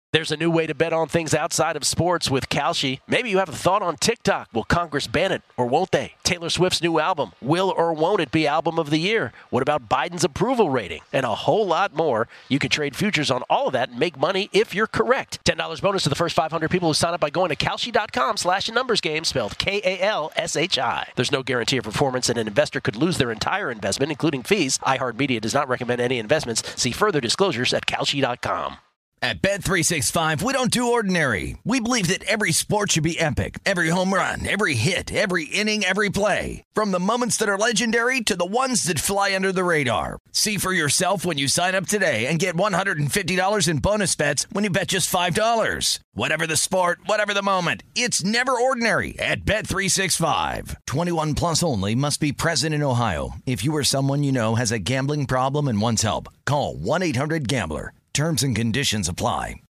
There's a new way to bet on things outside of sports with Kalshi. Maybe you have a thought on TikTok. Will Congress ban it or won't they? Taylor Swift's new album. Will or won't it be album of the year? What about Biden's approval rating? And a whole lot more. You can trade futures on all of that and make money if you're correct. $10 bonus to the first 500 people who sign up by going to Kalshi.com/numbersgame, spelled Kalshi. There's no guarantee of performance, and an investor could lose their entire investment, including fees. iHeartMedia does not recommend any investments. See further disclosures at Kalshi.com. At Bet365, we don't do ordinary. We believe that every sport should be epic. Every home run, every hit, every inning, every play. From the moments that are legendary to the ones that fly under the radar. See for yourself when you sign up today and get $150 in bonus bets when you bet just $5. Whatever the sport, whatever the moment, it's never ordinary at Bet365. 21 plus only. Must be present in Ohio. If you or someone you know has a gambling problem and wants help, call 1-800-GAMBLER. Terms and conditions apply.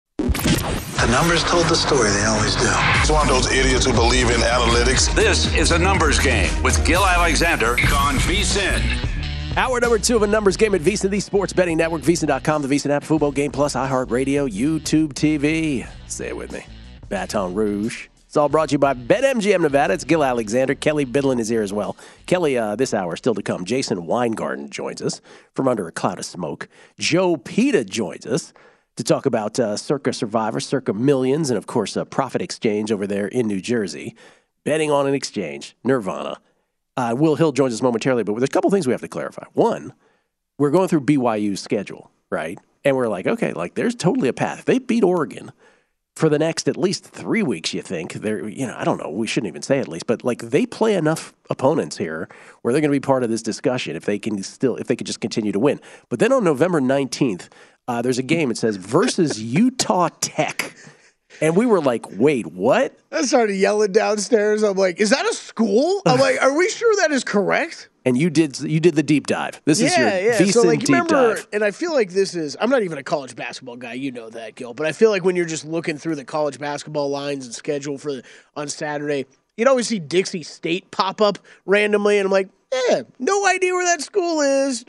The numbers told the story. They always do. It's one of those idiots who believe in analytics. This is a numbers game with Gil Alexander on VSiN. Hour number 2 of a numbers game at VSiN, the sports betting network, VSiN.com, the VSiN app, Fubo Game Plus, iHeartRadio, YouTube TV. Say it with me. Baton Rouge. It's all brought to you by BetMGM Nevada. It's Gil Alexander. Kelly Bidlin is here as well. Kelly, this hour still to come. Jason Weingarten joins us from under a cloud of smoke. Joe Pita joins us to talk about Circa Survivor, Circa Millions, and, of course, Profit Exchange over there in New Jersey. Betting on an exchange, Nirvana. Will Hill joins us momentarily, but there's a couple things we have to clarify. One, we're going through BYU's schedule, right? And we're like, okay, like there's totally a path. If they beat Oregon for the next at least 3 weeks, you think they're, I don't know, we shouldn't even say at least, but like they play enough opponents here where they're going to be part of this discussion if they can just continue to win. But then on November 19th, there's a game, it says versus Utah Tech. And we were like, wait, what? I started yelling downstairs. I'm like, is that a school? I'm like, are we sure that is correct? And you did the deep dive. This is your VSiN so like, deep remember, dive. And I feel like this is, I'm not even a college basketball guy, you know that, Gil, but I feel like when you're just looking through the college basketball lines and schedule on Saturday, you'd always see Dixie State pop up randomly, and I'm like, no idea where that school is.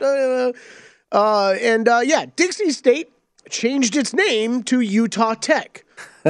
Dixie State changed its name to Utah Tech.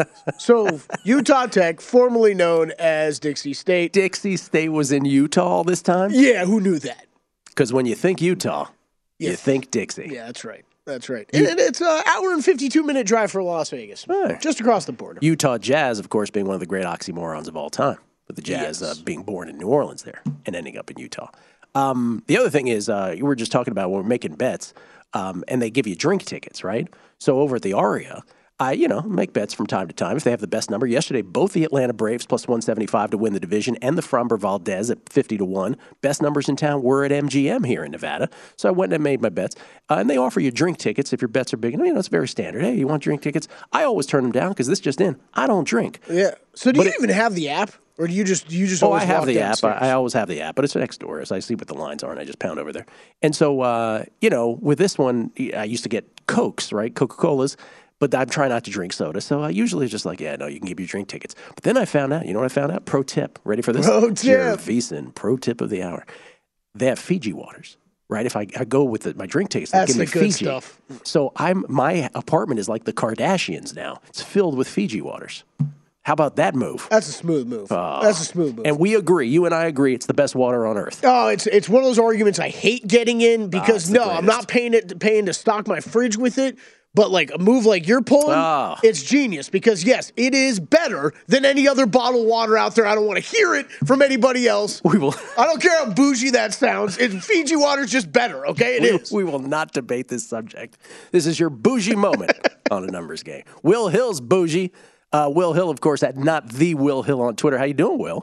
So Utah Tech, formerly known as Dixie State. Dixie State was in Utah all this time? Yeah, who knew that? Because when you think Utah, you think Dixie. Yeah, that's right. That's right. And it's an hour and 52-minute drive for Las Vegas, just across the border. Utah Jazz, of course, being one of the great oxymorons of all time, with the Jazz being born in New Orleans there and ending up in Utah. The other thing is, you were just talking about when we're making bets, and they give you drink tickets, right? So over at the Aria, I make bets from time to time if they have the best number. Yesterday, both the Atlanta Braves plus 175 to win the division and the Framber Valdez at 50-1. Best numbers in town were at MGM here in Nevada. So I went and made my bets. And they offer you drink tickets if your bets are big. It's very standard. Hey, you want drink tickets? I always turn them down because this just in. I don't drink. Yeah. So do you even have the app? Or do you just always I have walk the downstairs? app. I always have the app, but it's next door. So I see what the lines are, and I just pound over there. And so, with this one, I used to get Cokes, right? Coca-Colas. But I'm trying not to drink soda, so I usually just like, you can give you drink tickets. But then I found out, you know what I found out? Pro tip. Ready for this? Pro tip. Your VSiN pro tip of the hour. They have Fiji waters, right? If I go with my drink tickets, they give me the good Fiji. stuff. So my apartment is like the Kardashians now. It's filled with Fiji waters. How about that move? That's a smooth move. That's a smooth move. And we agree. You and I agree. It's the best water on earth. Oh, it's one of those arguments I hate getting in because I'm not paying to stock my fridge with it. But like a move like you're pulling, it's genius because, yes, it is better than any other bottled water out there. I don't want to hear it from anybody else. I don't care how bougie that sounds. Fiji water's just better, okay? It is. We will not debate this subject. This is your bougie moment on a numbers game. Will Hill's bougie. Will Hill, of course, at not the Will Hill on Twitter. How you doing, Will?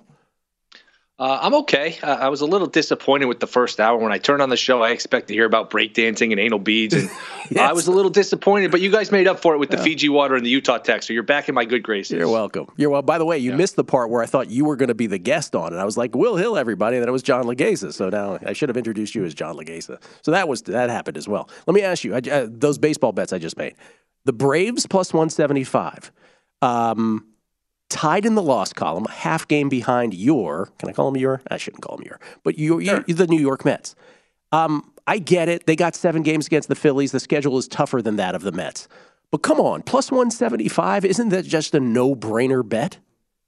I'm okay. I was a little disappointed with the first hour. When I turned on the show, I expect to hear about breakdancing and anal beads, and I was a little disappointed. But you guys made up for it with the Fiji water and the Utah Tech, so you're back in my good graces. You're welcome. By the way, you missed the part where I thought you were going to be the guest on, and I was like, Will Hill, everybody, and then it was John Legasa. So now I should have introduced you as John Legasa. So that happened as well. Let me ask you, those baseball bets I just made. The Braves plus 175. Tied in the loss column, half game behind can I call them your? I shouldn't call them but the New York Mets. I get it. They got 7 games against the Phillies. The schedule is tougher than that of the Mets. But come on, plus 175, isn't that just a no-brainer bet?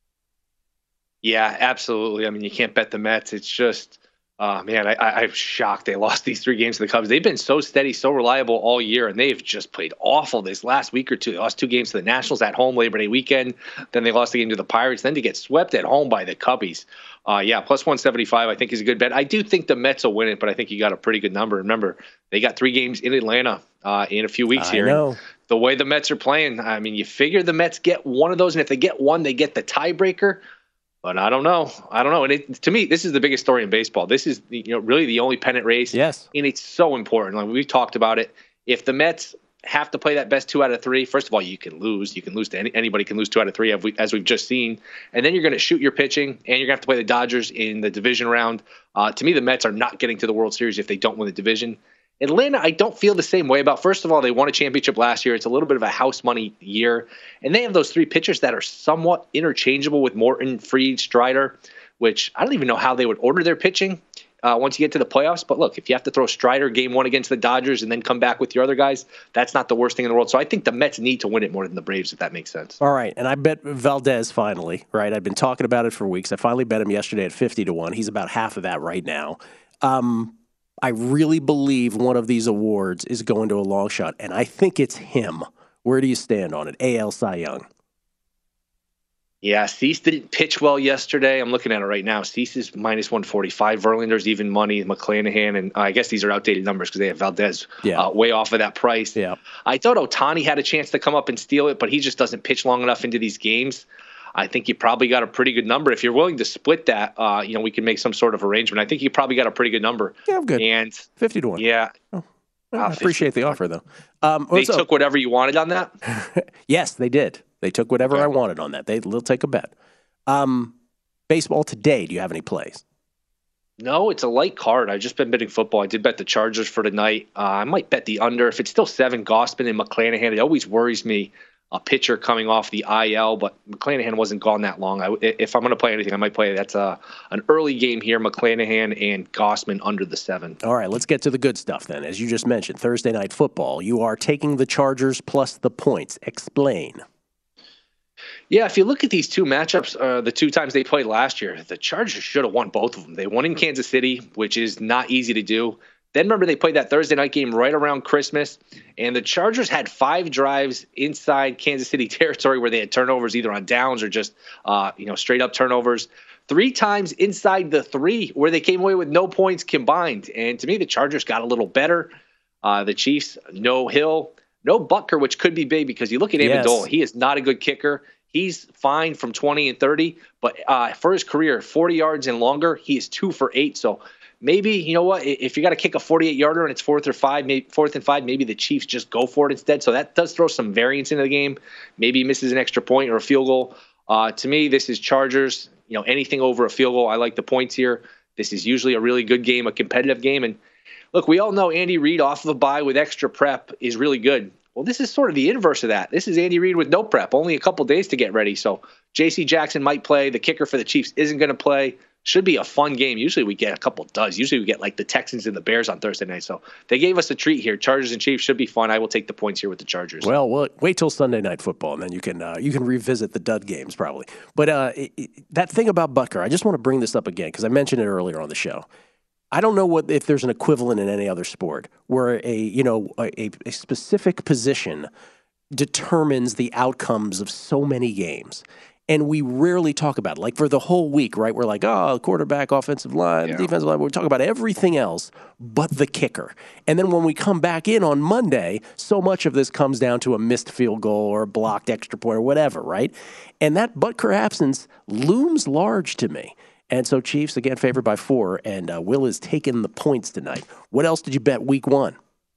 Yeah, absolutely. I mean, you can't bet the Mets. It's just, I'm shocked they lost these 3 games to the Cubs. They've been so steady, so reliable all year, and they've just played awful this last week or two. They lost 2 games to the Nationals at home Labor Day weekend. Then they lost the game to the Pirates. Then to get swept at home by the Cubbies. Plus 175 I think is a good bet. I do think the Mets will win it, but I think you got a pretty good number. Remember, they got 3 games in Atlanta in a few weeks here. I know. The way the Mets are playing, I mean, you figure the Mets get one of those, and if they get one, they get the tiebreaker. But I don't know. And to me, this is the biggest story in baseball. This is really the only pennant race. Yes. And it's so important. Like we've talked about it. If the Mets have to play that best 2 out of 3, first of all, you can lose. You can lose to anybody can lose 2 out of 3 as we've just seen. And then you're going to shoot your pitching, and you're going to have to play the Dodgers in the division round. To me, the Mets are not getting to the World Series if they don't win the division. Atlanta, I don't feel the same way about. First of all, they won a championship last year. It's a little bit of a house money year. And they have those 3 pitchers that are somewhat interchangeable with Morton, Fried, Strider, which I don't even know how they would order their pitching once you get to the playoffs. But look, if you have to throw Strider game 1 against the Dodgers and then come back with your other guys, that's not the worst thing in the world. So I think the Mets need to win it more than the Braves, if that makes sense. All right. And I bet Valdez finally, right? I've been talking about it for weeks. I finally bet him yesterday at 50-1. He's about half of that right now. I really believe one of these awards is going to a long shot, and I think it's him. Where do you stand on it? AL Cy Young. Yeah, Cease didn't pitch well yesterday. I'm looking at it right now. Cease is minus 145. Verlander's even money. McClanahan, and I guess these are outdated numbers because they have Valdez way off of that price. Yeah. I thought Ohtani had a chance to come up and steal it, but he just doesn't pitch long enough into these games. I think you probably got a pretty good number. If you're willing to split that, we can make some sort of arrangement. I think you probably got a pretty good number. Yeah, I'm good. And 50-1. Yeah. Oh, I appreciate the offer, though. They took whatever you wanted on that? Yes, they did. They took whatever I wanted on that. They'll take a bet. Baseball today, do you have any plays? No, it's a light card. I've just been betting football. I did bet the Chargers for tonight. I might bet the under. If it's still 7, Gausman and McClanahan, it always worries me. A pitcher coming off the IL, but McClanahan wasn't gone that long. If I'm going to play anything, I might play that's an early game here, McClanahan and Gausman under the 7. All right, let's get to the good stuff then. As you just mentioned, Thursday Night Football. You are taking the Chargers plus the points. Explain. Yeah, if you look at these 2 matchups, the 2 times they played last year, the Chargers should have won both of them. They won in Kansas City, which is not easy to do. Then remember they played that Thursday night game right around Christmas, and the Chargers had 5 drives inside Kansas City territory where they had turnovers either on downs or just straight up turnovers. 3 times inside the 3 where they came away with no points combined. And to me, the Chargers got a little better. The Chiefs, no Hill, no Butker, which could be big because you look at Amendola. He is not a good kicker. He's fine from 20 and 30, but for his career, 40 yards and longer, he is 2 for 8. So maybe, you know what, if you got to kick a 48-yarder and it's 4th and 5, maybe the Chiefs just go for it instead. So that does throw some variance into the game. Maybe he misses an extra point or a field goal. To me, this is Chargers. Anything over a field goal, I like the points here. This is usually a really good game, a competitive game. And look, we all know Andy Reid off of a bye with extra prep is really good. Well, this is sort of the inverse of that. This is Andy Reid with no prep, only a couple days to get ready. So J.C. Jackson might play. The kicker for the Chiefs isn't going to play. Should be a fun game. Usually we get a couple duds. Usually we get like the Texans and the Bears on Thursday night. So they gave us a treat here. Chargers and Chiefs should be fun. I will take the points here with the Chargers. Well, wait till Sunday Night Football, and then you can revisit the dud games probably. But that thing about Butker, I just want to bring this up again because I mentioned it earlier on the show. I don't know if there's an equivalent in any other sport where a specific position determines the outcomes of so many games. And we rarely talk about it. Like for the whole week, right? We're like, quarterback, offensive line, defensive line. We talk about everything else but the kicker. And then when we come back in on Monday, so much of this comes down to a missed field goal or a blocked extra point or whatever, right? And that Butker absence looms large to me. And so Chiefs, again, favored by 4, and Will is taking the points tonight. What else did you bet week 1?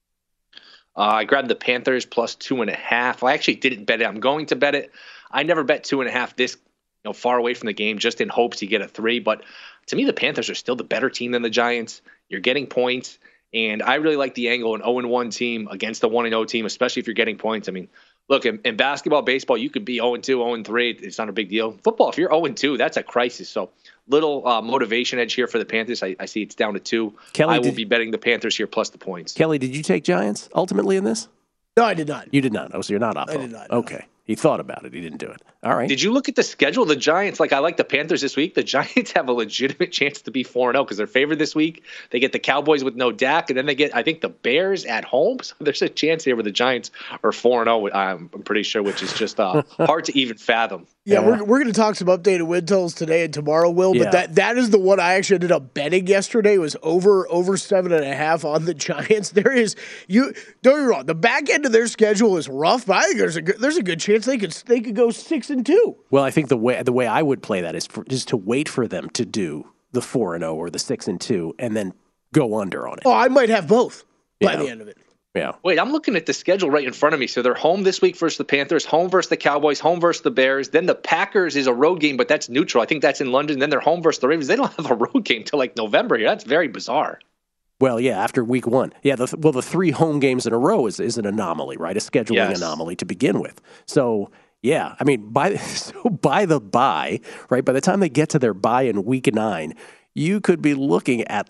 I grabbed the Panthers plus 2.5. I actually didn't bet it. I'm going to bet it. I never bet 2.5 this far away from the game, just in hopes you get a 3. But to me, the Panthers are still the better team than the Giants. You're getting points, and I really like the angle, an 0-1 team against a 1-0 team, especially if you're getting points. I mean, look, in basketball, baseball, you could be 0-2, 0-3. It's not a big deal. Football, if you're 0-2, that's a crisis. So little motivation edge here for the Panthers. I see it's down to 2. Kelly, I will be betting the Panthers here plus the points. Kelly, did you take Giants ultimately in this? No, I did not. You did not. Oh, so you're not off. I did not. Okay. No. He thought about it. He didn't do it. All right. Did you look at the schedule? The Giants, I like the Panthers this week. The Giants have a legitimate chance to be 4-0 because they're favored this week. They get the Cowboys with no Dak, and then they get, I think, the Bears at home. So there's a chance here where the Giants are 4-0, I'm pretty sure, which is just hard to even fathom. Yeah, we're going to talk some updated win totals today and tomorrow, Will. But that is the one I actually ended up betting yesterday. Was over 7.5 on the Giants. Don't get me wrong. The back end of their schedule is rough, but I think there's a good chance they could go 6-2. Well, I think the way I would play that is just to wait for them to do the 4-0 or the 6-2 and then go under on it. Oh, I might have both by the end of it. Yeah. Wait, I'm looking at the schedule right in front of me. So they're home this week versus the Panthers, home versus the Cowboys, home versus the Bears. Then the Packers is a road game, but that's neutral. I think that's in London. Then they're home versus the Ravens. They don't have a road game till November here. That's very bizarre. Well, yeah, after week one. Yeah, the 3 home games in a row is an anomaly, right? A scheduling anomaly to begin with. So, yeah, I mean, by the bye, right, by the time they get to their bye in week 9, you could be looking at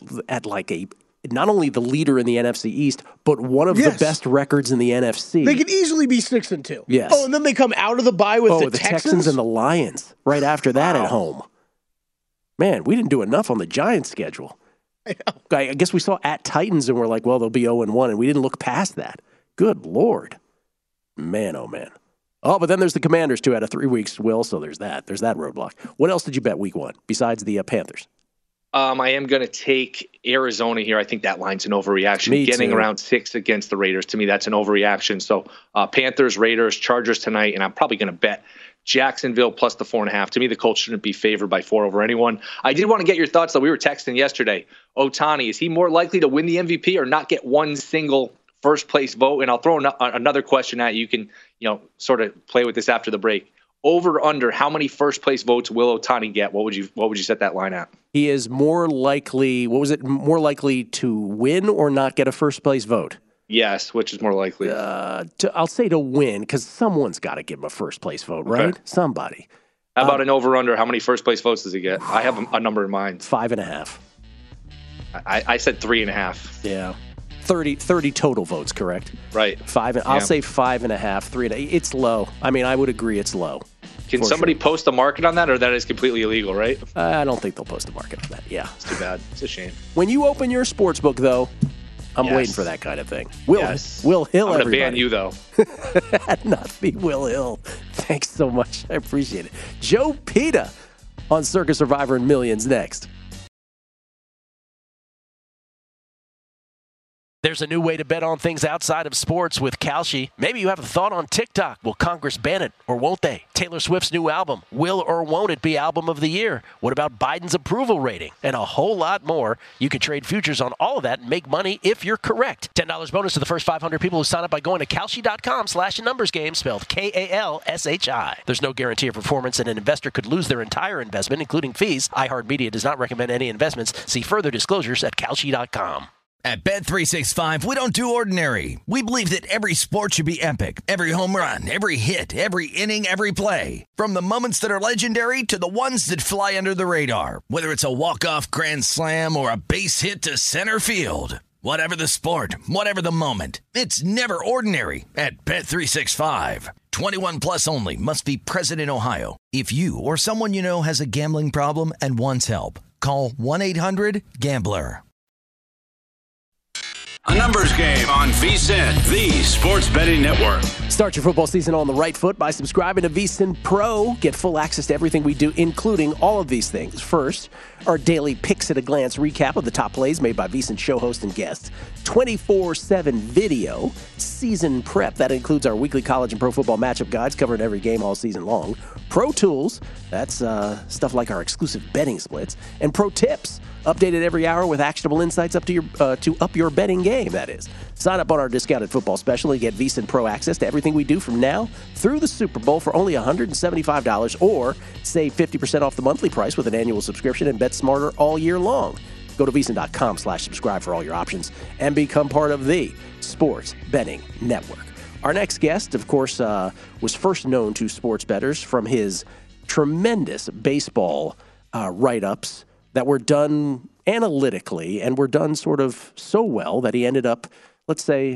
not only the leader in the NFC East, but one of the best records in the NFC. They could easily be 6-2. Yes. Oh, and then they come out of the bye with the Texans and the Lions right after that at home. Man, we didn't do enough on the Giants schedule. I guess we saw at Titans and we're like, well, they'll be 0-1, and we didn't look past that. Good Lord. Man, oh, man. Oh, but then there's the Commanders, 2 out of 3 weeks, Will, so there's that. There's that roadblock. What else did you bet week 1 besides the Panthers? I am going to take Arizona here. I think that line's an overreaction. Me Getting too. around 6 against the Raiders, to me, that's an overreaction. So Panthers, Raiders, Chargers tonight, and I'm probably going to bet Jacksonville plus the 4.5. To me, the Colts shouldn't be favored by 4 over anyone. I did want to get your thoughts, though. We were texting yesterday. Ohtani, is he more likely to win the MVP or not get one single first-place vote? And I'll throw another question at you. You can, sort of play with this after the break. Over under, how many first place votes will Ohtani get? What would you set that line at? He is more likely, more likely to win or not get a first place vote? Yes, which is more likely? I'll say to win, because someone's got to give him a first place vote, right? Okay. Somebody. How about an over under? How many first place votes does he get? I have a number in mind. 5.5. I said 3.5. Yeah. 30 total votes, correct? Right. I'll say 5.5, 3.5. It's low. I mean, I would agree it's low. Can somebody post a market on that, or that is completely illegal, right? I don't think they'll post a market on that. Yeah. It's too bad. It's a shame. When you open your sports book, though, I'm waiting for that kind of thing. Will Hill, I'm going to ban you, though. Not the Will Hill. Thanks so much. I appreciate it. Joe Pita on Circus Survivor and Millions next. There's a new way to bet on things outside of sports with Kalshi. Maybe you have a thought on TikTok. Will Congress ban it or won't they? Taylor Swift's new album. Will or won't it be album of the year? What about Biden's approval rating? And a whole lot more. You can trade futures on all of that and make money if you're correct. $10 bonus to the first 500 people who sign up by going to Kalshi.com/numbersgame, spelled Kalshi. There's no guarantee of performance, and an investor could lose their entire investment, including fees. iHeartMedia does not recommend any investments. See further disclosures at Kalshi.com. At Bet365, we don't do ordinary. We believe that every sport should be epic. Every home run, every hit, every inning, every play. From the moments that are legendary to the ones that fly under the radar. Whether it's a walk-off grand slam or a base hit to center field. Whatever the sport, whatever the moment, it's never ordinary at Bet365. 21 plus only. Must be present in Ohio. If you or someone you know has a gambling problem and wants help, call 1-800-GAMBLER. A numbers game on VSiN, the Sports Betting Network. Start your football season on the right foot by subscribing to VSiN Pro. Get full access to everything we do, including all of these things. First, our daily picks at a glance recap of the top plays made by VSiN show host and guests. 24/7 video, season prep. That includes our weekly college and pro football matchup guides covering every game all season long. Pro tools, that's stuff like our exclusive betting splits. And pro tips, updated every hour with actionable insights to up your betting game, that is. Sign up on our discounted football special and get VSiN Pro access to everything we do from now through the Super Bowl for only $175, or save 50% off the monthly price with an annual subscription and bet smarter all year long. Go to VSiN.com/subscribe for all your options and become part of the Sports Betting Network. Our next guest, of course, was first known to sports bettors from his tremendous baseball write-ups that were done analytically and were done sort of so well that he ended up, let's say,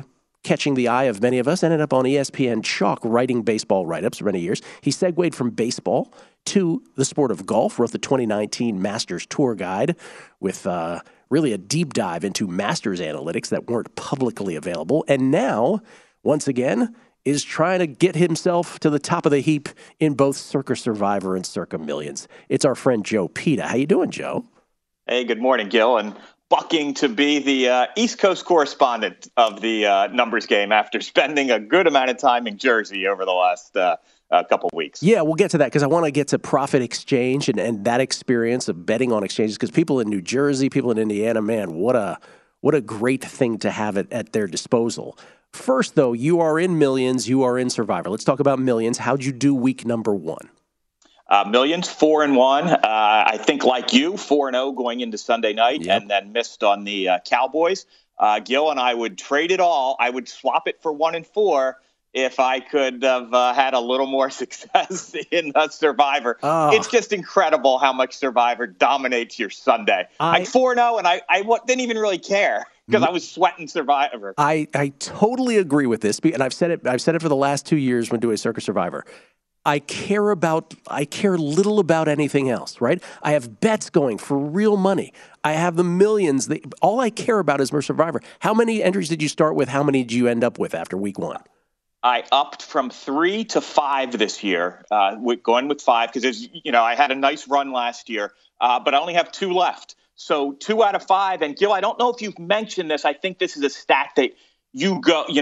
catching the eye of many of us, ended up on ESPN Chalk writing baseball write-ups for many years. He segued from baseball to the sport of golf, wrote the 2019 Masters Tour Guide with really a deep dive into Masters analytics that weren't publicly available. And now, once again, is trying to get himself to the top of the heap in both Circa Survivor and Circa Millions. It's our friend Joe Peta. How you doing, Joe? Hey, good morning, Gil. And bucking to be the East Coast correspondent of the numbers game after spending a good amount of time in Jersey over the last couple of weeks. Yeah, we'll get to that because I want to get to Profit Exchange and that experience of betting on exchanges, because people in New Jersey, people in Indiana, man, what a great thing to have it at their disposal. First, though, you are in Millions, you are in Survivor. Let's talk about Millions. How'd you do week number one? Millions, 4-1. I think like you, 4-0 going into Sunday night, and then missed on the Cowboys. Gil and I would trade it all. I would swap it for 1-4 if I could have had a little more success in Survivor. Oh. It's just incredible how much Survivor dominates your Sunday. I'm 4-0, and I didn't even really care because I was sweating Survivor. I totally agree with this, and I've said it for the last 2 years when doing Circa Survivor. I care little about anything else, right? I have bets going for real money. I have the Millions. All I care about is Survivor. How many entries did you start with? How many did you end up with after week one? I upped from 3 to 5 this year, going with 5 because I had a nice run last year, but I only have 2 left. So 2 out of 5. And Gil, I don't know if you've mentioned this. I think this is a stat that you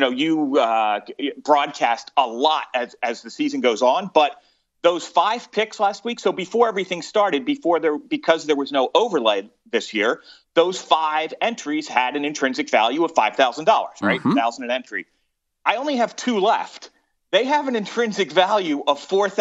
broadcast a lot as the season goes on. But those 5 picks last week, so before everything started, because there was no overlay this year, those 5 entries had an intrinsic value of $5,000, right? $1,000 an entry. I only have 2 left. They have an intrinsic value of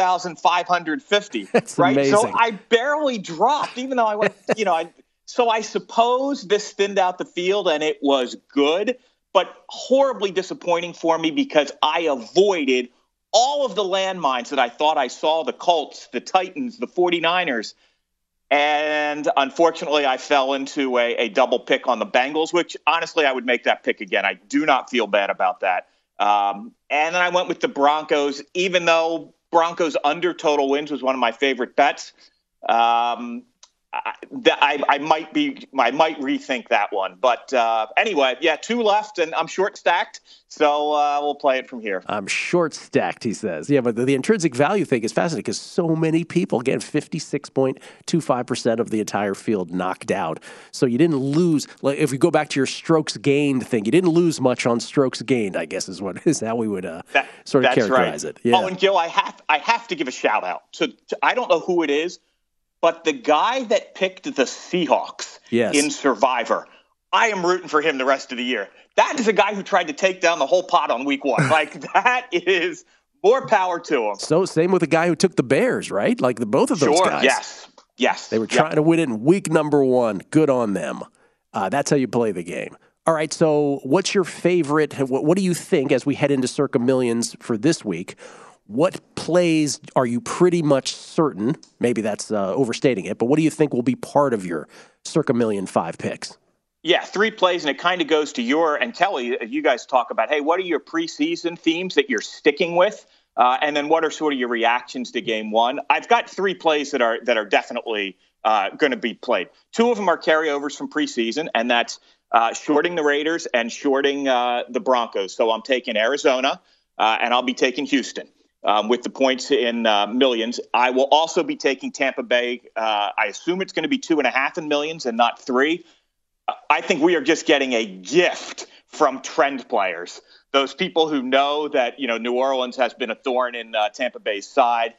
$4,550. That's right? Amazing. So I barely dropped, even though I went, So I suppose this thinned out the field and it was good, but horribly disappointing for me because I avoided all of the landmines that I thought I saw, the Colts, the Titans, the 49ers. And unfortunately, I fell into a double pick on the Bengals, which honestly, I would make that pick again. I do not feel bad about that. And then I went with the Broncos, even though Broncos under total wins was one of my favorite bets. I might rethink that one. But anyway, 2 left, and I'm short stacked, so we'll play it from here. I'm short stacked, he says. Yeah, but the intrinsic value thing is fascinating because so many people, again, 56.25% of the entire field knocked out. So you didn't lose. Like if we go back to your strokes gained thing, you didn't lose much on strokes gained, I guess is how we would sort of characterize it. Yeah. Oh, and Gil, I have to give a shout out to I don't know who it is, but the guy that picked the Seahawks in Survivor, I am rooting for him the rest of the year. That is a guy who tried to take down the whole pot on week 1. Like, that is more power to him. So same with the guy who took the Bears, right? Like both of those guys. Yes. They were trying to win it in week number 1. Good on them. That's how you play the game. All right, so what's your favorite? What do you think as we head into Circa Millions for this week? What plays are you pretty much certain? Maybe that's overstating it, but what do you think will be part of your Circa Million 5 picks? Yeah, 3 plays, and it kind of goes to your and Kelly. You guys talk about, hey, what are your preseason themes that you're sticking with, and then what are sort of your reactions to Game 1? I've got 3 plays that are definitely going to be played. 2 of them are carryovers from preseason, and that's shorting the Raiders and shorting the Broncos. So I'm taking Arizona, and I'll be taking Houston. With the points in Millions. I will also be taking Tampa Bay. I assume it's going to be 2.5 in Millions and not 3. I think we are just getting a gift from trend players. Those people who know that, New Orleans has been a thorn in Tampa Bay's side.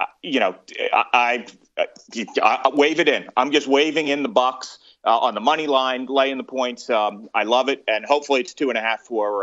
I wave it in. I'm just waving in the Bucks on the money line, laying the points. I love it. And hopefully it's 2.5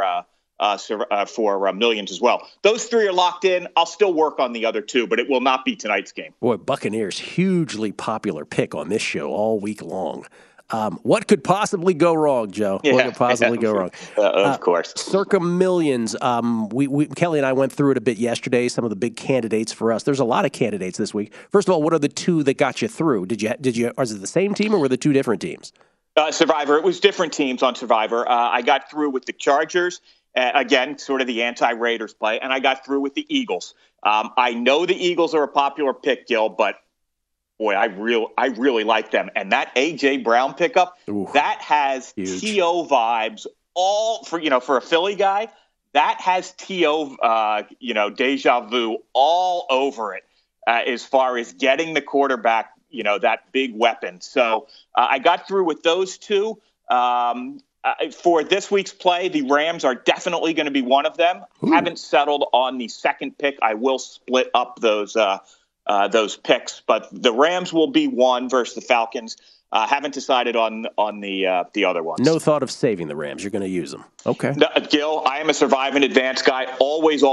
for Millions as well. Those 3 are locked in. I'll still work on the other 2, but it will not be tonight's game. Boy, Buccaneers, hugely popular pick on this show all week long. What could possibly go wrong, Joe? What could possibly go wrong? Of course. Circa Millions. We Kelly and I went through it a bit yesterday, some of the big candidates for us. There's a lot of candidates this week. First of all, what are the 2 that got you through? Did you? Was it the same team or were the 2 different teams? Survivor. It was different teams on Survivor. I got through with the Chargers Again, sort of the anti-Raiders play, and I got through with the Eagles. I know the Eagles are a popular pick, Gil, but boy, I really like them. And that A.J. Brown pickup, that has huge T.O. vibes all for a Philly guy. That has T.O., deja vu all over it as far as getting the quarterback, that big weapon. So I got through with those two. For this week's play, the Rams are definitely going to be one of them. Haven't settled on the second pick. I will split up those picks, but the Rams will be one versus the Falcons. Haven't decided on the other ones. No thought of saving the Rams. You're going to use them. Okay. No, Gil, I am a survive in advance guy. Always.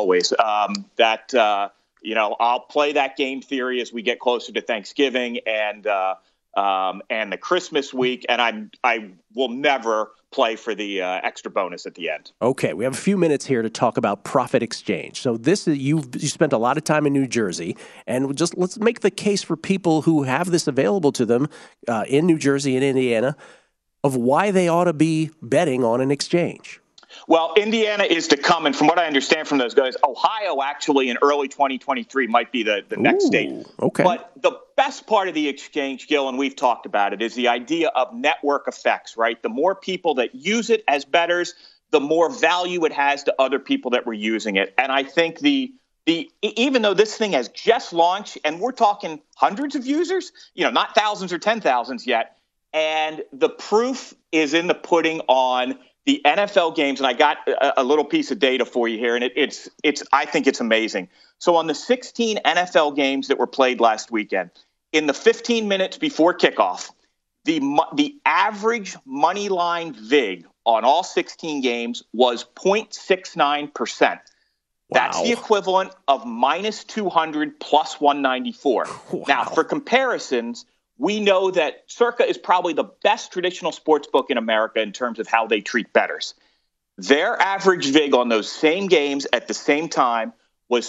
I'll play that game theory as we get closer to Thanksgiving and the Christmas week, and I will never play for the extra bonus at the end. Okay, we have a few minutes here to talk about Profit Exchange. So this is you spent a lot of time in New Jersey, and just let's make the case for people who have this available to them in New Jersey and Indiana of why they ought to be betting on an exchange. Well, Indiana is to come, and from what I understand from those guys, Ohio actually in early 2023 might be the next state. Okay. But the best part of the exchange, Gil, and we've talked about it, is the idea of network effects, right? The more people that use it as bettors, the more value it has to other people that were using it. And I think even though this thing has just launched, and we're talking hundreds of users, not thousands or 10,000s yet, and the proof is in the pudding on the NFL games, and I got a little piece of data for you here, and I think it's amazing. So on the 16 NFL games that were played last weekend, in the 15 minutes before kickoff, the average money line VIG on all 16 games was 0.69%. Wow. That's the equivalent of minus 200 plus 194. Wow. Now, for comparisons, we know that Circa is probably the best traditional sports book in America in terms of how they treat bettors. Their average VIG on those same games at the same time was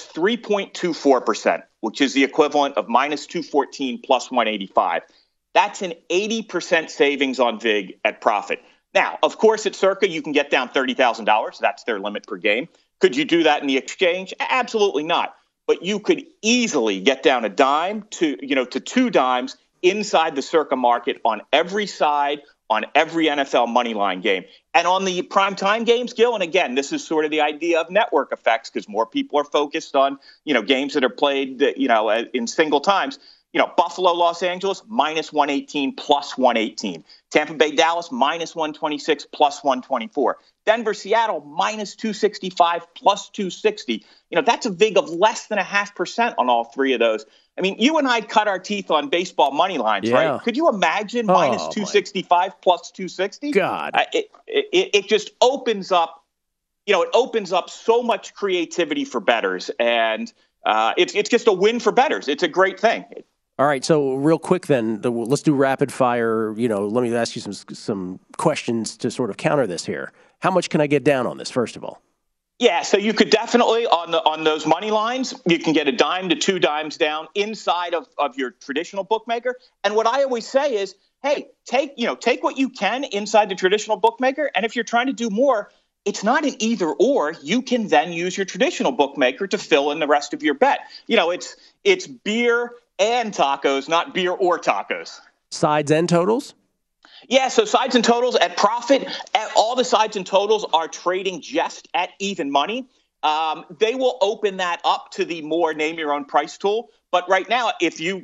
3.24%, which is the equivalent of minus 214 plus 185. That's an 80% savings on VIG at Profit. Now, of course, at Circa, you can get down $30,000. That's their limit per game. Could you do that in the exchange? Absolutely not. But you could easily get down a dime to 2 dimes inside the Circa market on every side, on every NFL moneyline game. And on the primetime games, Gil, and again, this is sort of the idea of network effects because more people are focused on, games that are played, in single times. Buffalo, Los Angeles, minus 118 plus 118. Tampa Bay, Dallas, minus 126 plus 124. Denver, Seattle, minus 265 plus 260. That's a VIG of less than 0.5% on all three of those. I mean, you and I cut our teeth on baseball money lines, right? Could you imagine minus 265 plus 260? God. It just opens up, it opens up so much creativity for bettors. And it's just a win for bettors. It's a great thing. All right, so real quick then, let's do rapid fire. Let me ask you some questions to sort of counter this here. How much can I get down on this, first of all? Yeah, so you could definitely, on those money lines, you can get a dime to 2 dimes down inside of your traditional bookmaker. And what I always say is, hey, take what you can inside the traditional bookmaker, and if you're trying to do more, it's not an either or. You can then use your traditional bookmaker to fill in the rest of your bet. It's beer and tacos, not beer or tacos. Sides and totals? Yeah, so sides and totals at Profit, all the sides and totals are trading just at even money. They will open that up to the more name your own price tool. But right now, if you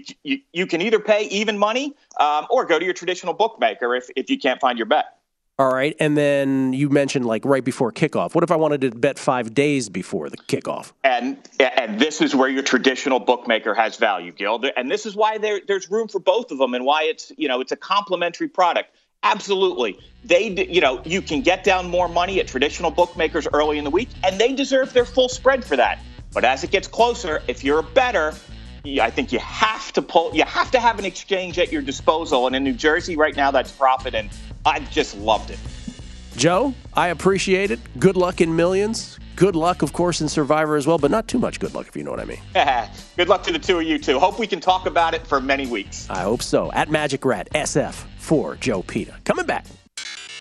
can either pay even money or go to your traditional bookmaker if you can't find your bet. All right, and then you mentioned right before kickoff. What if I wanted to bet 5 days before the kickoff? And this is where your traditional bookmaker has value, Gil. And this is why there's room for both of them, and why it's a complementary product. Absolutely, you can get down more money at traditional bookmakers early in the week, and they deserve their full spread for that. But as it gets closer, if you're a bettor, I think you have to have an exchange at your disposal. And in New Jersey right now, that's Profit, and I've just loved it. Joe, I appreciate it. Good luck in millions. Good luck, of course, in Survivor as well, but not too much good luck, if you know what I mean. Good luck to the two of you, too. Hope we can talk about it for many weeks. I hope so. At Magic Rat SF for Joe Peta. Coming back.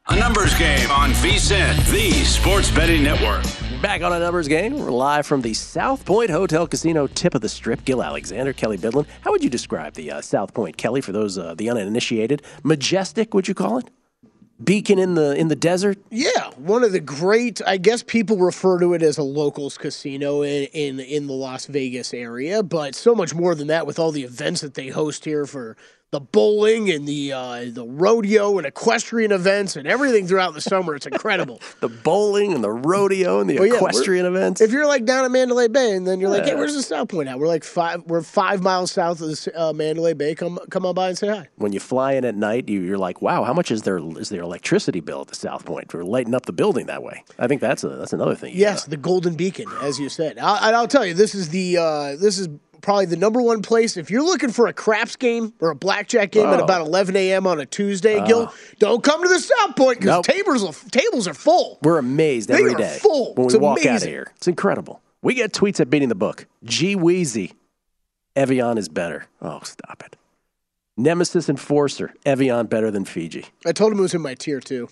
A numbers game on VSiN, the sports betting network. Back on a numbers game. We're live from the South Point Hotel Casino tip of the strip. Gil Alexander, Kelly Bidlin. How would you describe the South Point, Kelly, for those the uninitiated? Majestic, would you call it? Beacon in the desert? Yeah, one of the great, I guess people refer to it as a locals casino in the Las Vegas area, but so much more than that with all the events that they host here for the bowling and the rodeo and equestrian events and everything throughout the summer. It's incredible. The bowling and the rodeo and the equestrian events. If you're like down at Mandalay Bay and then you're like, hey, where's the South Point at? We're 5 miles south of Mandalay Bay. Come on by and say hi. When you fly in at night, you're like, wow, how much is their electricity bill at the South Point for lighting up the building that way? I think that's another thing. Yes, the Golden Beacon, as you said. I'll tell you, this is probably the number one place. If you're looking for a craps game or a blackjack game at about 11 a.m. on a Tuesday, Gil, don't come to the South Point because tables are full. We're amazed every day. They are full. When we walk out of here. It's incredible. We get tweets at Beating the Book. Gee Wheezy, Evian is better. Oh, stop it. Nemesis Enforcer, Evian better than Fiji. I told him it was in my tier 2.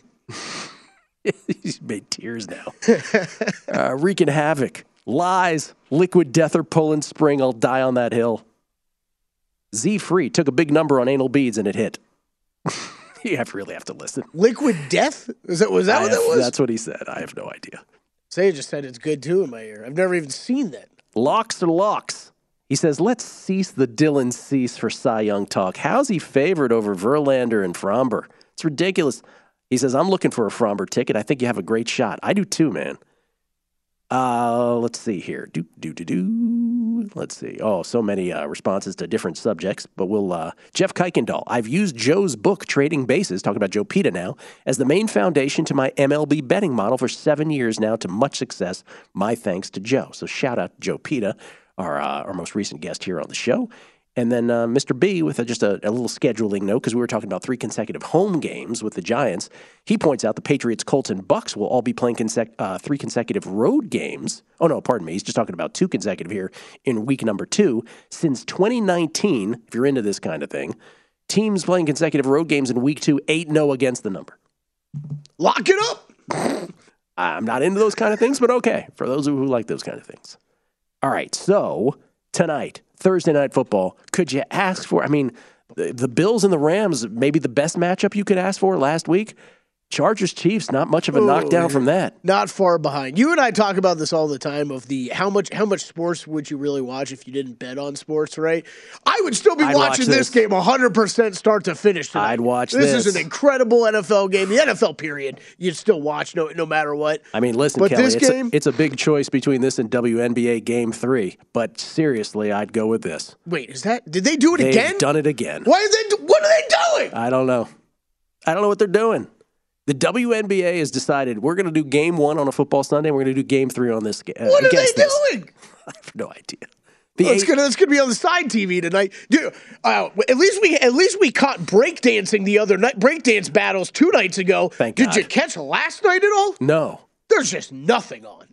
He's made tears now. Wreaking Havoc. Lies. Liquid Death or Poland Spring. I'll die on that hill. Z Free took a big number on anal beads and it hit. You really have to listen. Liquid Death? Was that what that was? That's what he said. I have no idea. Say just said it's good too in my ear. I've never even seen that. Locks or Locks. He says, let's cease the Dylan Cease for Cy Young talk. How's he favored over Verlander and Fromber? It's ridiculous. He says, I'm looking for a Fromber ticket. I think you have a great shot. I do too, man. Let's see here. Let's see. Oh, so many responses to different subjects. But we'll, Jeff Kuykendall. I've used Joe's book, Trading Bases, talking about Joe Pita now, as the main foundation to my MLB betting model for 7 years now to much success. My thanks to Joe. So shout out to Joe Pita, our most recent guest here on the show. And then Mr. B with just a little scheduling note, because we were talking about 3 consecutive home games with the Giants. He points out the Patriots, Colts, and Bucks will all be playing 3 consecutive road games. Oh, no, pardon me. He's just talking about 2 consecutive here in week number 2. Since 2019, if you're into this kind of thing, teams playing consecutive road games in week 2, 8-0 against the number. Lock it up! I'm not into those kind of things, but okay, for those who like those kind of things. All right, so tonight, Thursday Night Football, could you ask for, the Bills and the Rams, maybe the best matchup you could ask for last week? Chargers-Chiefs, not much of a knockdown from that. Not far behind. You and I talk about this all the time of the how much sports would you really watch if you didn't bet on sports, right? I would still be watching this game 100% start to finish tonight. I'd watch this. This is an incredible NFL game. The NFL period, you'd still watch no matter what. Listen, but Kelly, it's a big choice between this and WNBA Game 3. But seriously, I'd go with this. Wait, did they do it again? They've done it again. What are they doing? I don't know what they're doing. The WNBA has decided we're going to do Game 1 on a football Sunday. We're going to do Game 3 on this. What are they doing? I have no idea. It's gonna be on the side TV tonight, dude. At least we caught breakdancing the other night. Breakdance battles 2 nights ago. Thank God. Did you catch last night at all? No. There's just nothing on.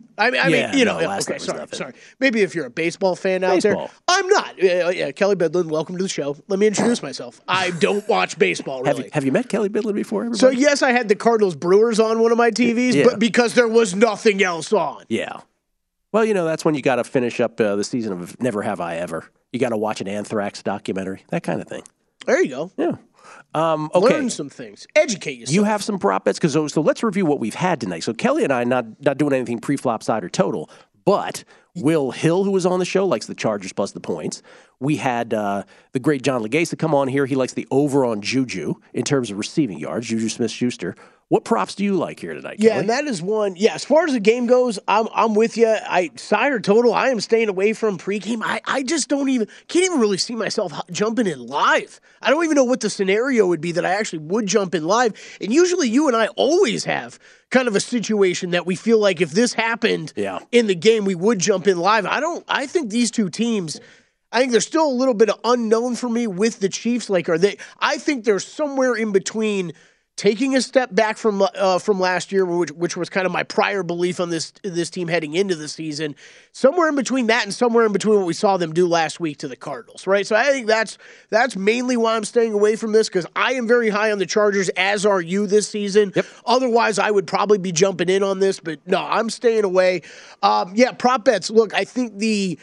Sorry. Maybe if you're a baseball fan out there, I'm not. Kelly Bidlin, welcome to the show. Let me introduce myself. I don't watch baseball, really. Have you met Kelly Bidlin before, everybody? So, yes, I had the Cardinals Brewers on one of my TVs, but because there was nothing else on. Yeah. Well, that's when you got to finish up the season of Never Have I Ever. You got to watch an Anthrax documentary, that kind of thing. There you go. Yeah. Okay. Learn some things. Educate yourself. So have some prop bets? So let's review what we've had tonight. So Kelly and I not doing anything pre-flop side or total, but Will Hill, who was on the show, likes the Chargers plus the points. We had the great John Legasa come on here. He likes the over on Juju in terms of receiving yards, Juju Smith-Schuster. What props do you like here tonight, Kelly? Yeah, and that is one. Yeah, as far as the game goes, I'm with you. Side or total, I am staying away from pregame. I just can't even really see myself jumping in live. I don't even know what the scenario would be that I actually would jump in live. And usually you and I always have kind of a situation that we feel like if this happened in the game, we would jump in live. I think these two teams, I think there's still a little bit of unknown for me with the Chiefs. I think they're somewhere in between taking a step back from last year, which was kind of my prior belief on this team heading into the season. Somewhere in between that and somewhere in between what we saw them do last week to the Cardinals, right? So I think that's mainly why I'm staying away from this, because I am very high on the Chargers, as are you this season. Yep. Otherwise, I would probably be jumping in on this, but no, I'm staying away. Prop bets. Look, I think the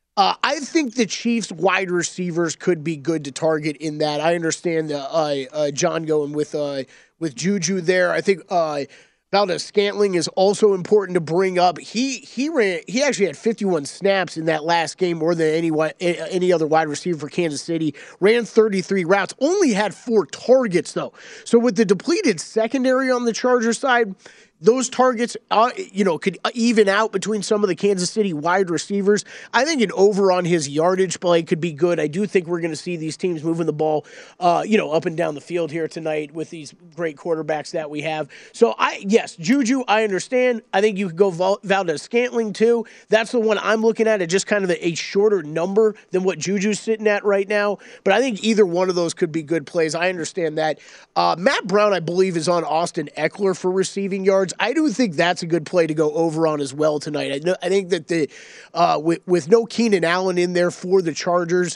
Chiefs wide receivers could be good to target in that. I understand John going with Juju there. I think Valdes-Scantling is also important to bring up. He actually had 51 snaps in that last game, more than any other wide receiver for Kansas City. Ran 33 routes, only had 4 targets though. So with the depleted secondary on the Chargers side, those targets, could even out between some of the Kansas City wide receivers. I think an over on his yardage play could be good. I do think we're going to see these teams moving the ball, up and down the field here tonight with these great quarterbacks that we have. So, Juju, I understand. I think you could go Valdes-Scantling too. That's the one I'm looking at just kind of a shorter number than what Juju's sitting at right now. But I think either one of those could be good plays. I understand that. Matt Brown, I believe, is on Austin Eckler for receiving yards. I do think that's a good play to go over on as well tonight. I think that with no Keenan Allen in there for the Chargers,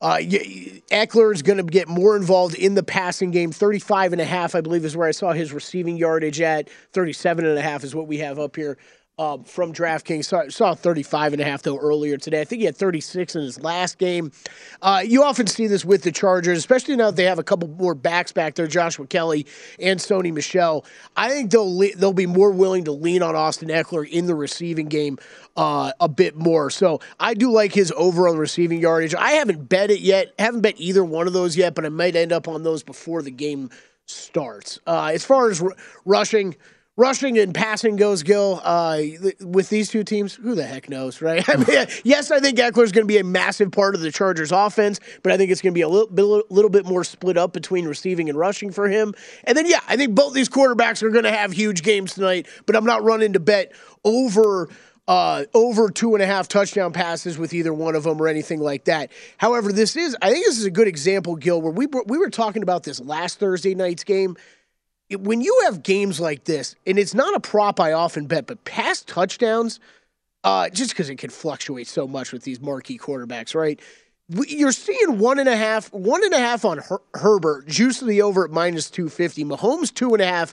Eckler is going to get more involved in the passing game. 35.5, I believe, is where I saw his receiving yardage at. 37.5 is what we have up here. From DraftKings. Saw 35.5 though earlier today. I think he had 36 in his last game. You often see this with the Chargers, especially now that they have a couple more backs back there, Joshua Kelly and Sony Michel. I think they'll be more willing to lean on Austin Eckler in the receiving game a bit more. So I do like his over on receiving yardage. I haven't bet it yet. Haven't bet either one of those yet, but I might end up on those before the game starts. As far as rushing and passing goes, Gil, with these two teams, who the heck knows, right? I mean, yes, I think Eckler's going to be a massive part of the Chargers offense, but I think it's going to be a little bit more split up between receiving and rushing for him. And then, I think both these quarterbacks are going to have huge games tonight, but I'm not running to bet over 2.5 touchdown passes with either one of them or anything like that. However, I think this is a good example, Gil, where we were talking about this last Thursday night's game. When you have games like this, and it's not a prop I often bet, but past touchdowns, just because it can fluctuate so much with these marquee quarterbacks, right? You're seeing 1.5 on Herbert, juice to the over at -250. Mahomes 2.5,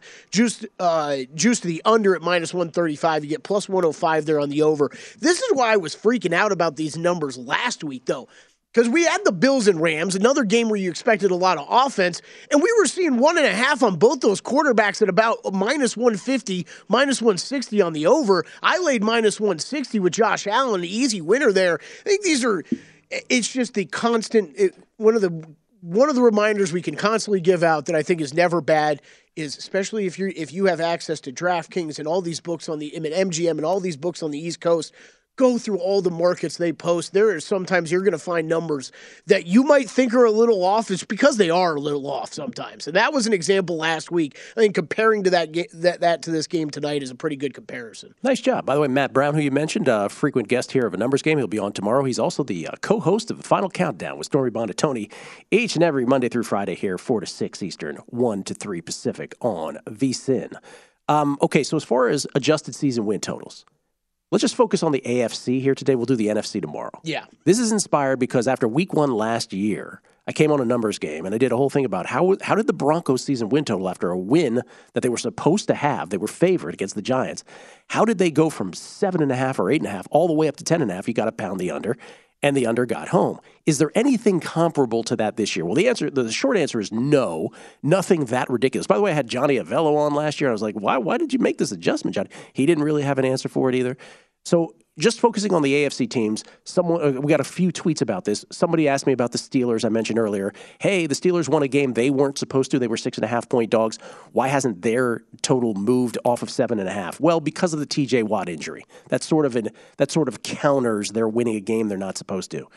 juice to the under at -135. You get plus 105 there on the over. This is why I was freaking out about these numbers last week, though. Because we had the Bills and Rams, another game where you expected a lot of offense, and we were seeing 1.5 on both those quarterbacks at about -150, -160 on the over. I laid -160 with Josh Allen, an easy winner there. I think it's just the constant, one of the reminders we can constantly give out that I think is never bad is, especially if you have access to DraftKings and all these books on the MGM and all these books on the East Coast. Go through all the markets they post. There are sometimes you're going to find numbers that you might think are a little off. It's because they are a little off sometimes. And that was an example last week. I think comparing to that to this game tonight is a pretty good comparison. Nice job. By the way, Matt Brown, who you mentioned, a frequent guest here of A Numbers Game. He'll be on tomorrow. He's also the co-host of The Final Countdown with Stormy Bonatoni each and every Monday through Friday here, 4 to 6 Eastern, 1 to 3 Pacific on VSiN. Okay, so as far as adjusted season win totals, let's just focus on the AFC here today. We'll do the NFC tomorrow. Yeah. This is inspired because after week 1 last year, I came on A Numbers Game and I did a whole thing about how did the Broncos season win total after a win that they were supposed to have, they were favored against the Giants, how did they go from 7.5 or 8.5 all the way up to 10.5? You got to pound the under, and the under got home. Is there anything comparable to that this year? Well, the short answer is no, nothing that ridiculous. By the way, I had Johnny Avello on last year, and I was like, why did you make this adjustment, Johnny? He didn't really have an answer for it either. So just focusing on the AFC teams, we got a few tweets about this. Somebody asked me about the Steelers I mentioned earlier. Hey, the Steelers won a game they weren't supposed to. They were 6.5-point dogs. Why hasn't their total moved off of 7.5? Well, because of the TJ Watt injury. That sort of counters their winning a game they're not supposed to.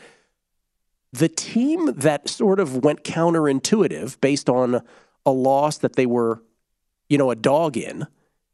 The team that sort of went counterintuitive based on a loss that they were, a dog in,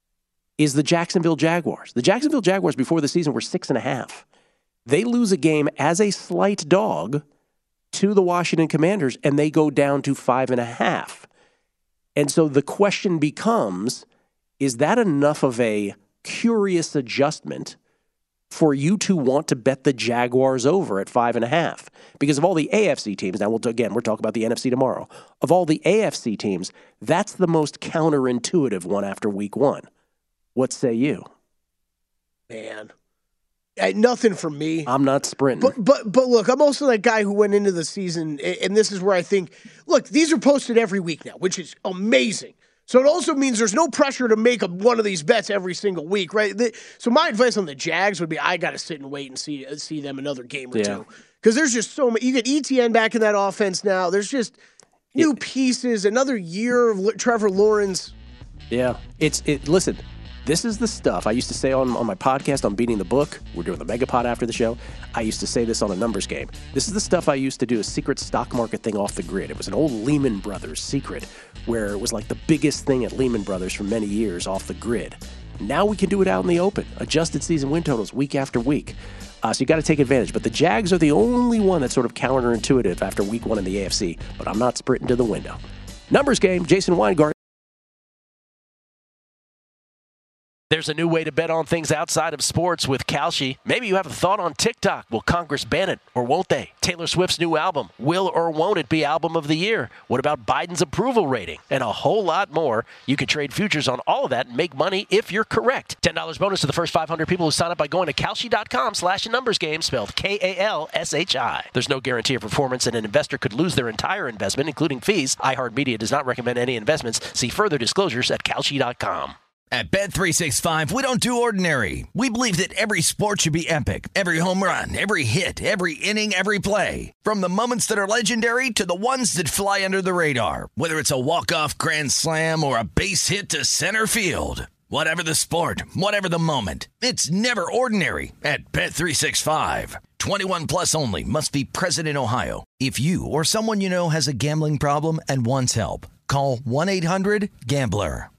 is the Jacksonville Jaguars. The Jacksonville Jaguars before the season were 6.5. They lose a game as a slight dog to the Washington Commanders, and they go down to 5.5. And so the question becomes, is that enough of a curious adjustment for you to want to bet the Jaguars over at 5.5? Because of all the AFC teams, now we're talking about the NFC tomorrow. Of all the AFC teams, that's the most counterintuitive one after week 1. What say you? Man, nothing for me. I'm not sprinting. But look, I'm also that guy who went into the season, and this is where I think, look, these are posted every week now, which is amazing. So it also means there's no pressure to make one of these bets every single week, right? So my advice on the Jags would be I got to sit and wait and see them another game or two. Because there's just so many. You get ETN back in that offense now. There's just new pieces, another year of Trevor Lawrence. Yeah. Listen, this is the stuff I used to say on my podcast on Beating the Book. We're doing the Megapod after the show. I used to say this on a numbers game. This is the stuff I used to do, a secret stock market thing off the grid. It was an old Lehman Brothers secret where it was like the biggest thing at Lehman Brothers for many years off the grid. Now we can do it out in the open. Adjusted season win totals week after week. So you got to take advantage. But the Jags are the only one that's sort of counterintuitive after week 1 in the AFC. But I'm not sprinting to the window. Numbers game, Jason Weingarten. There's a new way to bet on things outside of sports with Kalshi. Maybe you have a thought on TikTok. Will Congress ban it or won't they? Taylor Swift's new album. Will or won't it be album of the year? What about Biden's approval rating? And a whole lot more. You can trade futures on all of that and make money if you're correct. $10 bonus to the first 500 people who sign up by going to Kalshi.com/numbersgame, spelled Kalshi. There's no guarantee of performance, and an investor could lose their entire investment, including fees. iHeartMedia does not recommend any investments. See further disclosures at Kalshi.com. At Bet365, we don't do ordinary. We believe that every sport should be epic. Every home run, every hit, every inning, every play. From the moments that are legendary to the ones that fly under the radar. Whether it's a walk-off grand slam or a base hit to center field. Whatever the sport, whatever the moment. It's never ordinary at Bet365. 21 plus only. Must be present in Ohio. If you or someone you know has a gambling problem and wants help, call 1-800-GAMBLER.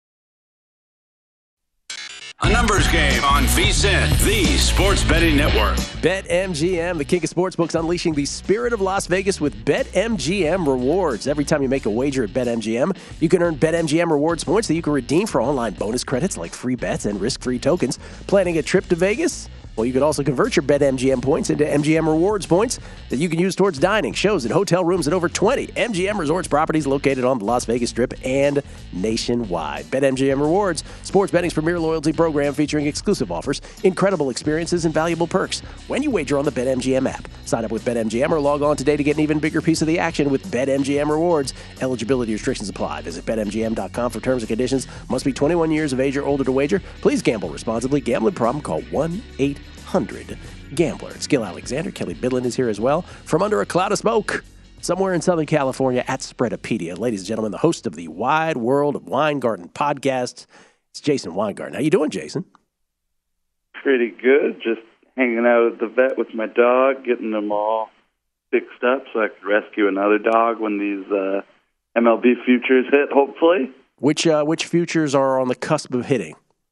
A numbers game on VSiN, the Sports Betting Network. BetMGM, the king of sportsbooks, unleashing the spirit of Las Vegas with BetMGM rewards. Every time you make a wager at BetMGM, you can earn BetMGM rewards points that you can redeem for online bonus credits like free bets and risk-free tokens. Planning a trip to Vegas? Well, you can also convert your BetMGM points into MGM rewards points that you can use towards dining, shows, and hotel rooms at over 20 MGM Resorts properties located on the Las Vegas Strip and nationwide. BetMGM Rewards, sports betting's premier loyalty program featuring exclusive offers, incredible experiences, and valuable perks when you wager on the BetMGM app. Sign up with BetMGM or log on today to get an even bigger piece of the action with BetMGM Rewards. Eligibility restrictions apply. Visit BetMGM.com for terms and conditions. Must be 21 years of age or older to wager. Please gamble responsibly. Gambling problem? Call 1-800-GAMBLER. It's Gil Alexander. Kelly Bidlin is here as well. From under a cloud of smoke, somewhere in Southern California, at Spreadopedia. Ladies and gentlemen, the host of the Wide World of Weingarten podcast, it's Jason Weingarten. How you doing, Jason? Pretty good. Just hanging out at the vet with my dog, getting them all fixed up so I could rescue another dog when these MLB futures hit, hopefully. Which futures are on the cusp of hitting?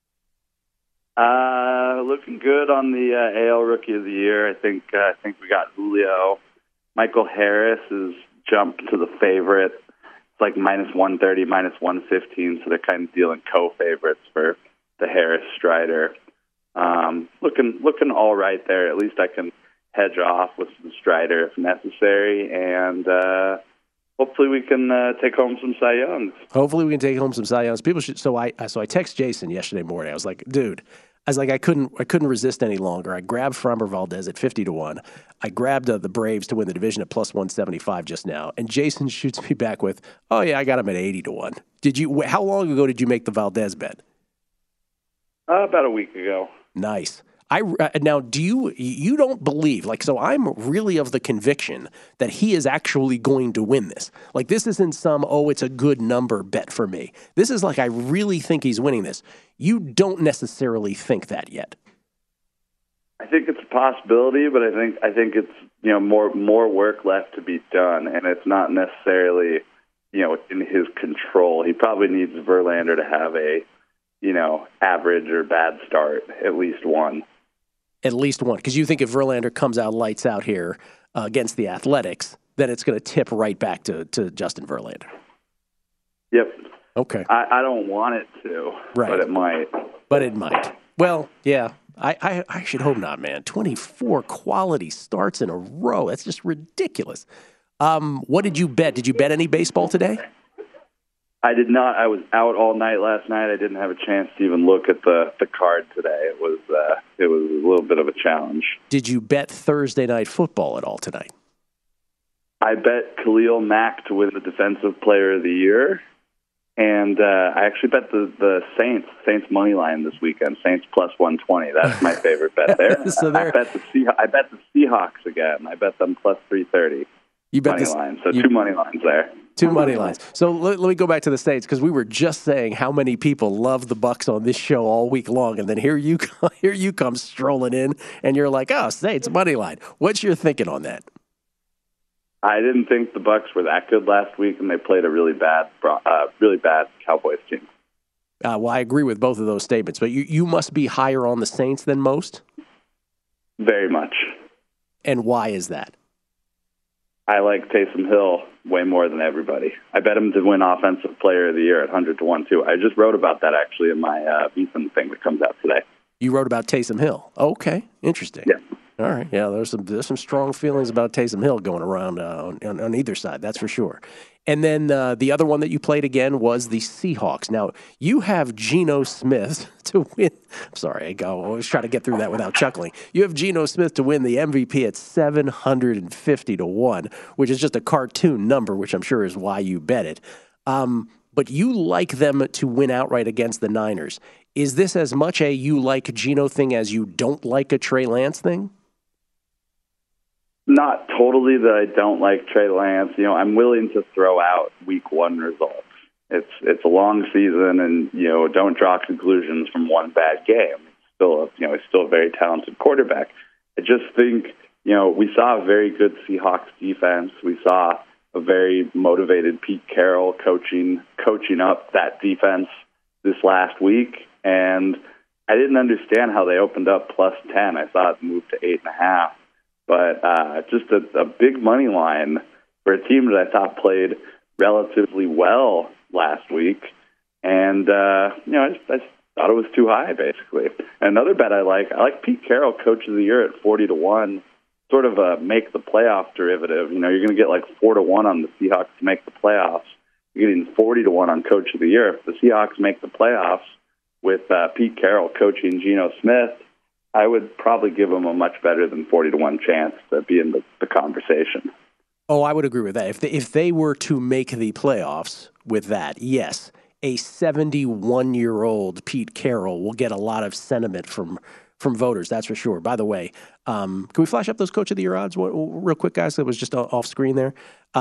Looking good on the AL Rookie of the Year. I think we got Julio. Michael Harris has jumped to the favorite. It's like -130, -115, so they're kind of dealing co-favorites for the Harris Strider. Looking all right there. At least I can hedge off with some Strider if necessary, and hopefully we can take home some Cy Youngs. Hopefully we can take home some Cy Youngs. People should. So I text Jason yesterday morning. I was like, dude. I couldn't resist any longer. I grabbed Framber Valdez at 50-1. I grabbed the Braves to win the division at +175 just now. And Jason shoots me back with, "Oh yeah, I got him at 80-1." Did you? How long ago did you make the Valdez bet? About a week ago. Nice. Now, do you don't believe, like, so I'm really of the conviction that he is actually going to win this. Like, this isn't some, it's a good number bet for me. This is like, I really think he's winning this. You don't necessarily think that yet. I think it's a possibility, but I think it's, more work left to be done, and it's not necessarily, in his control. He probably needs Verlander to have a, average or bad start, at least one. At least one, because you think if Verlander comes out lights out here against the Athletics, then it's going to tip right back to Justin Verlander. Yep. Okay. I don't want it to, right. But it might. But it might. Well, yeah. I should hope not, man. 24 quality starts in a row. That's just ridiculous. What did you bet? Did you bet any baseball today? I did not. I was out all night last night. I didn't have a chance to even look at the card today. It was a little bit of a challenge. Did you bet Thursday night football at all tonight? I bet Khalil Mack to win the Defensive Player of the Year, and I actually bet the Saints money line this weekend. Saints plus 120. That's my favorite bet there. So I bet the Seahawks again. I bet them plus 330. You bet money line. So 2 money lines there. 2 money lines. So let me go back to the Saints, because we were just saying how many people love the Bucs on this show all week long, and then here you come strolling in, and you're like, oh, Saints money line. What's your thinking on that? I didn't think the Bucs were that good last week, and they played a really bad Cowboys team. Well, I agree with both of those statements, but you must be higher on the Saints than most? Very much. And why is that? I like Taysom Hill way more than everybody. I bet him to win Offensive Player of the Year at 100-1 too. I just wrote about that actually in my VSiN thing that comes out today. You wrote about Taysom Hill. Okay, interesting. Yeah. All right. Yeah, there's some strong feelings about Taysom Hill going around on either side. That's for sure. And then the other one that you played again was the Seahawks. Now, you have Geno Smith to win. I'm sorry, I always try to get through that without chuckling. You have Geno Smith to win the MVP at 750 to 1, which is just a cartoon number, which I'm sure is why you bet it. But you like them to win outright against the Niners. Is this as much a you like Geno thing as you don't like a Trey Lance thing? Not totally that I don't like Trey Lance. You know, I'm willing to throw out week 1 results. It's a long season, and don't draw conclusions from one bad game. He's still a very talented quarterback. I just think we saw a very good Seahawks defense. We saw a very motivated Pete Carroll coaching up that defense this last week, and I didn't understand how they opened up plus 10. I thought it moved to 8.5. But just a big money line for a team that I thought played relatively well last week. And, I just thought it was too high, basically. And another bet I like Pete Carroll, Coach of the Year at 40 to 1, sort of a make the playoff derivative. You're going to get like 4 to 1 on the Seahawks to make the playoffs. You're getting 40 to 1 on Coach of the Year. If the Seahawks make the playoffs with Pete Carroll coaching Geno Smith, I would probably give them a much better than 40 to 1 chance to be in the conversation. Oh, I would agree with that. If they were to make the playoffs with that, yes, a 71-year-old Pete Carroll will get a lot of sentiment from voters. That's for sure. By the way, can we flash up those Coach of the Year odds real quick, guys? That was just off screen there.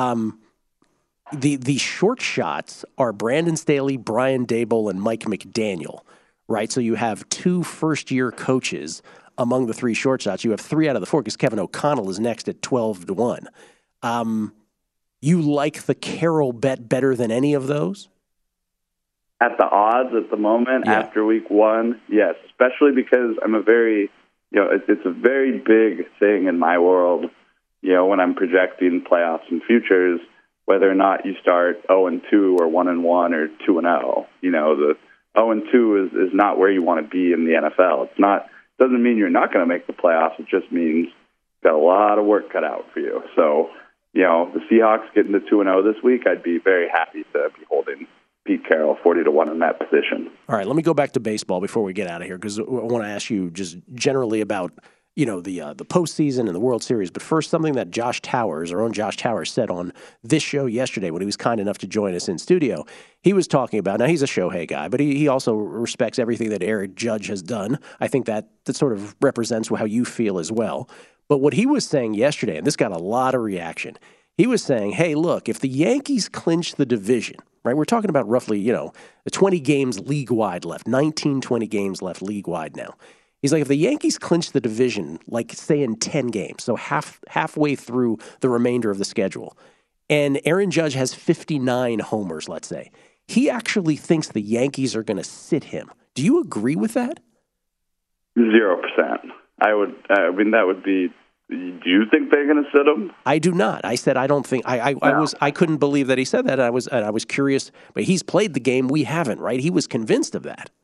The short shots are Brandon Staley, Brian Daboll, and Mike McDaniel. Right, so you have 2 first-year coaches among the 3 short shots. You have 3 out of the 4 because Kevin O'Connell is next at 12 to 1. You like the Carroll bet better than any of those? At the odds at the moment, after week 1, yes, especially because I'm it's a very big thing in my world, when I'm projecting playoffs and futures, whether or not you start 0-2 or 1-1 or 2-0. The 0-2 is not where you want to be in the NFL. Doesn't mean you're not going to make the playoffs. It just means you've got a lot of work cut out for you. So, the Seahawks getting to 2-0 this week, I'd be very happy to be holding Pete Carroll 40 to 1 in that position. All right, let me go back to baseball before we get out of here, because I want to ask you just generally about the postseason and the World Series. But first, something that our own Josh Towers, said on this show yesterday when he was kind enough to join us in studio. He was talking about, now he's a Shohei guy, but he also respects everything that Aaron Judge has done. I think that sort of represents how you feel as well. But what he was saying yesterday, and this got a lot of reaction, he was saying, hey, look, if the Yankees clinch the division, right, we're talking about roughly, 20 games league-wide left, 19, 20 games left league-wide now. He's like, if the Yankees clinch the division, like, say, in 10 games, so halfway through the remainder of the schedule, and Aaron Judge has 59 homers, let's say, he actually thinks the Yankees are going to sit him. Do you agree with that? 0%. That would be Do you think they're going to sit him? I do not. I said I don't think. I couldn't believe that he said that. I was curious, but he's played the game. We haven't, right? He was convinced of that.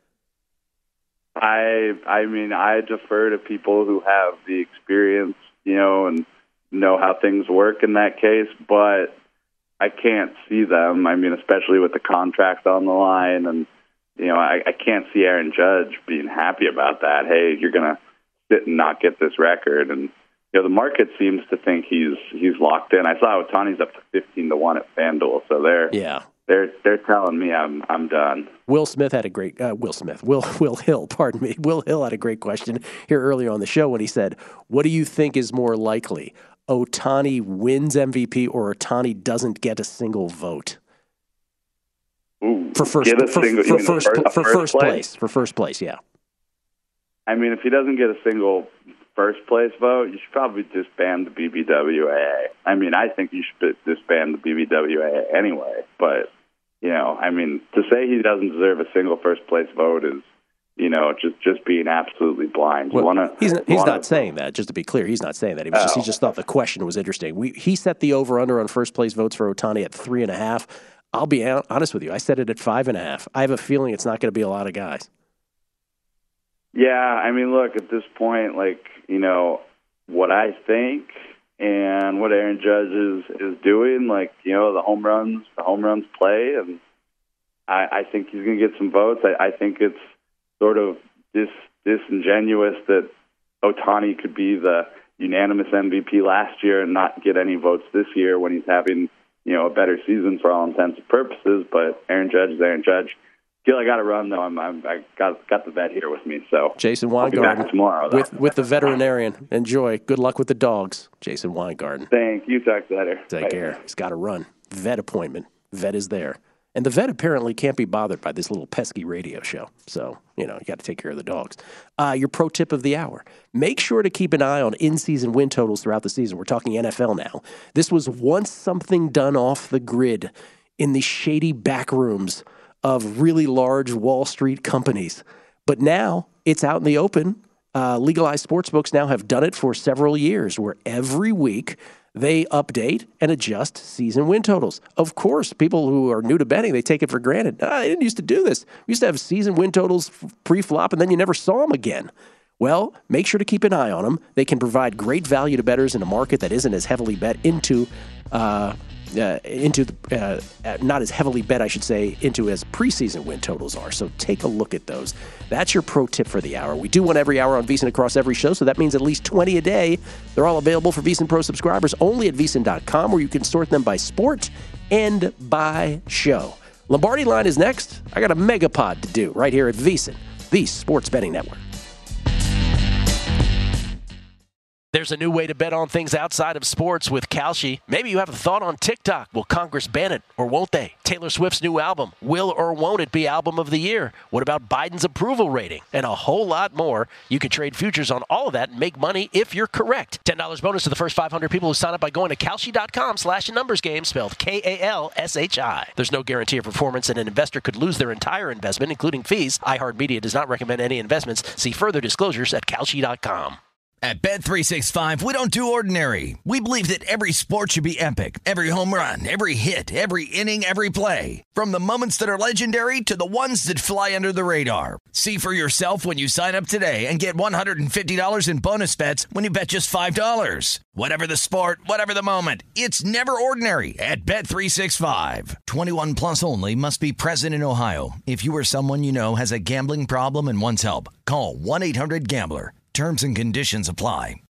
I mean, I defer to people who have the experience, and know how things work in that case, but I can't see them. I mean, especially with the contract on the line, and I can't see Aaron Judge being happy about that. Hey, you're going to sit and not get this record, and the market seems to think he's locked in. I saw Ohtani's up to 15-1 at FanDuel, so they're telling me I'm done. Will Hill, pardon me. Will Hill had a great question here earlier on the show when he said, "What do you think is more likely? Ohtani wins MVP or Ohtani doesn't get a single vote?" Ooh, for first place, yeah. I mean, if he doesn't get a single first place vote, you should probably disband the BBWAA. I mean, I think you should disband the BBWAA anyway. But, I mean, to say he doesn't deserve a single first place vote is, just being absolutely blind. He's not saying that, just to be clear. He's not saying that. He just thought the question was interesting. He set the over-under on first place votes for Ohtani at 3.5. I'll be honest with you. I set it at 5.5. I have a feeling it's not going to be a lot of guys. Yeah, I mean, look, at this point, what I think and what Aaron Judge is doing, the home runs play, and I think he's going to get some votes. I think it's sort of disingenuous that Ohtani could be the unanimous MVP last year and not get any votes this year when he's having, a better season for all intents and purposes. But Aaron Judge is Aaron Judge. Gil, I got to run though. I got the vet here with me. So Jason Weingarten tomorrow with the veterinarian. Enjoy. Good luck with the dogs, Jason Weingarten. Thank you. Talk later. Take care. He's got to run. Vet appointment. Vet is there. And the vet apparently can't be bothered by this little pesky radio show. So, you got to take care of the dogs. Your pro tip of the hour. Make sure to keep an eye on in-season win totals throughout the season. We're talking NFL now. This was once something done off the grid in the shady back rooms of really large Wall Street companies. But now it's out in the open. Legalized sportsbooks now have done it for several years, where every week they update and adjust season win totals. Of course, people who are new to betting, they take it for granted. They didn't used to do this. We used to have season win totals pre-flop, and then you never saw them again. Well, make sure to keep an eye on them. They can provide great value to bettors in a market that isn't as heavily bet into not as heavily bet, I should say, into as preseason win totals are. So take a look at those. That's your pro tip for the hour. We do one every hour on VSiN across every show, so that means at least 20 a day. They're all available for VSiN Pro subscribers only at VSiN.com, where you can sort them by sport and by show. Lombardi Line is next. I got a megapod to do right here at VSiN, the Sports Betting Network. There's a new way to bet on things outside of sports with Kalshi. Maybe you have a thought on TikTok. Will Congress ban it or won't they? Taylor Swift's new album. Will or won't it be album of the year? What about Biden's approval rating? And a whole lot more. You can trade futures on all of that and make money if you're correct. $10 bonus to the first 500 people who sign up by going to Kalshi.com/numbersgame, spelled Kalshi. There's no guarantee of performance, and an investor could lose their entire investment, including fees. iHeartMedia does not recommend any investments. See further disclosures at Kalshi.com. At Bet365, we don't do ordinary. We believe that every sport should be epic. Every home run, every hit, every inning, every play. From the moments that are legendary to the ones that fly under the radar. See for yourself when you sign up today and get $150 in bonus bets when you bet just $5. Whatever the sport, whatever the moment, it's never ordinary at Bet365. 21 plus only. Must be present in Ohio. If you or someone you know has a gambling problem and wants help, call 1-800-GAMBLER. Terms and conditions apply.